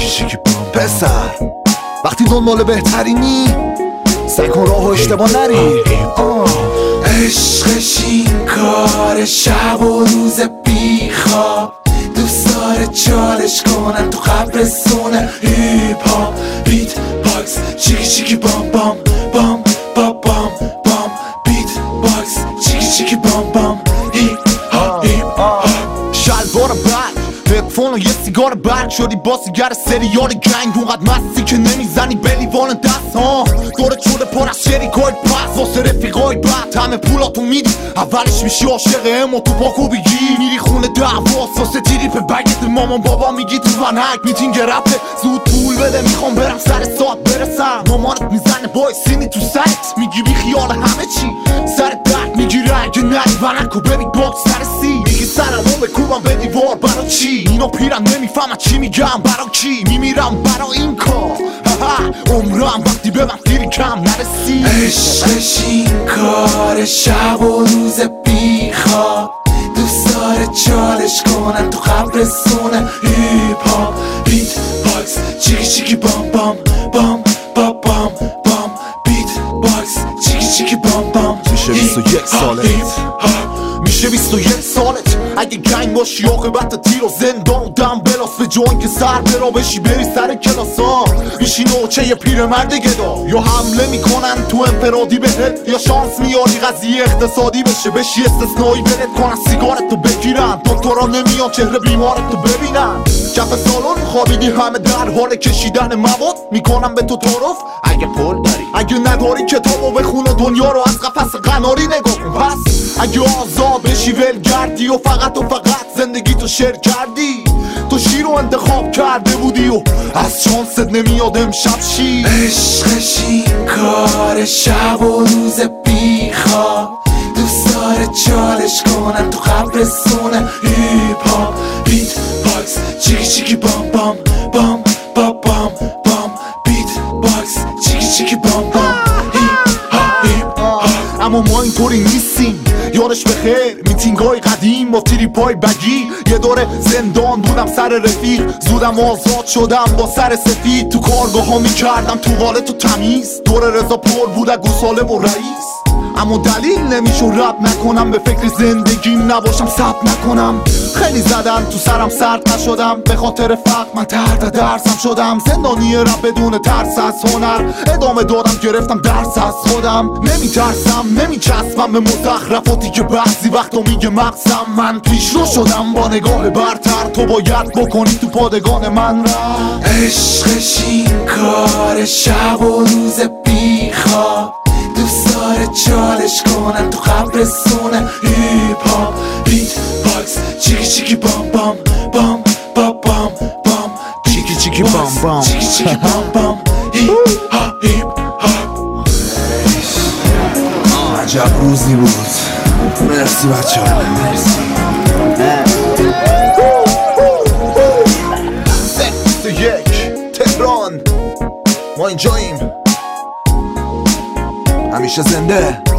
پسر وقتی دنبال بهترینی سعی کن راه و اشتباه نری. عشقش این کار شب و روز بیخواب، دوست داره چالش کنن تو قبرستونه. هیپ هاپ بیت باکس چیکی چیکی بام بام بام بام بام بام. بیت باکس چیکی چیکی بام بام. هیپ هاپ هیپ هاپ. شلوار برگ هدفون و یه سیگار برگ شدی با سیگر سریال گنگ. اونقدر مستی که نمیزنی به لیوان دست ها. دورت شده پر از شریکای پس واسه رفیقای بد. همه پولاتو میدی اولش میشی عاشق امو تو پاکو بگی. میری خونه دعواست واسه تریپ بگت. مامان بابا میگی تو ونک میتینگ رپه زود پول بده میخوام برم سر ساعت برسم. مامانت میزنه بای سینی تو سرت میگی بی خیال همه چی سر درد میگیره اگه نری ونکو بری باکس سر سی. میگی سرمو بکوبم به دیوار برا چی؟ اینا پیرن نمیفهمن چی میگم برا کی؟ میمیرم برا این کار عمرم وقتی به من خیلی کم نرسی. عشقش این کار شب و روز بیخواب، دوست داره چالش کنن تو قبرستونه. هیپ هاپ بیت باکس چیکی چیکی بام بام بام بام بام بام. بیت باکس چیکی چیکی بام بام. میشه 21 سالت میشه 21 سالت اگه گنگ باشی عاقبت تیر و زندان و دم بلاس. به جوان که سر برا بشی بری سر کلاسا میشی نوچه پیرمرد گدا. یا حمله میکنن تو انفرادی بهت یا شانس میاری قضیه اقتصادی بشه. بشی استثنایی برد کنن سیگارتو بگیرن. دکترا نمیان چهره بیمارتو ببینن. کف سالن خوابیدی همه در حال کشیدن مواد میکنن به تو تعارف اگه پول داری. اگه نداری کتابو بخون و دنیا رو از قفس قناری نگاه کن. پس اگه آزاد بشی ولگردی و فقط زندگی تو شیر کردی. تو شیر رو انتخاب کرده بودی و از شانست نمیاد امشب شی. عشقش این کار شب و روز بیخواب، دوست داره چالش کنن تو قبرستونه. هیپ هاپ بیت باکس چیکی چیکی بام بام بام بام بام بام. بیت باکس چیکی چیکی بام بام. هیپ هاپ هیپ هاپ. اما ما اینطوری نیستیم یادش بخیر. میتینگای قدیم با تریپای بگی. یه دوره زندان بودم سر رفیق، زودم آزاد شدم با سر سفید. تو کارگاه ها میکردم تو والت و تمیز. دور رضا پر بود گوساله و رئیس. اما دلیل نمیشه رب نکنم به فکر زندگیم نباشم ثبت نکنم. خیلی زدن تو سرم سرد نشدم به خاطر فقر من تحت درسم شدم. زندانی رب بدون ترس از هنر ادامه دادم گرفتم درس از خودم. نمیترسم نمیچسبم به مزخرفاتی که بعضی وقتا میگه مغزم. من پیش رو شدم با نگاه برتر. تو باید بکنی تو پادگان من را. عشقش این کار شب و روز بیخواب، دوست داره چالش کنن تو قبرستونه. هیپ هاپ بیت باکس چیکی چیکی بام بام بام بام بام بام. چیکی چیکی بام بام چیکی چیکی بام بام. هیپ هاپ هیپ هاپ. عجب روزی بود. مرسی بچه ها. یک تهران ما اینجاییم همیشه زنده.